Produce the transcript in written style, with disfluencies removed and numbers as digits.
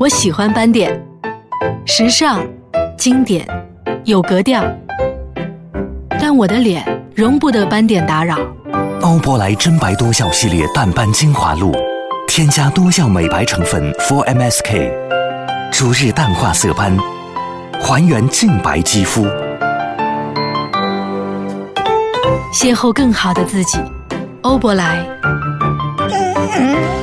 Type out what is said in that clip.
我喜欢斑点，时尚、经典、有格调，但我的脸容不得斑点打扰。 欧珀莱真白多效系列淡斑精华露，添加多效美白成分 4MSK， 逐日淡化色斑，还原净白肌肤。邂逅更好的自己，欧珀莱。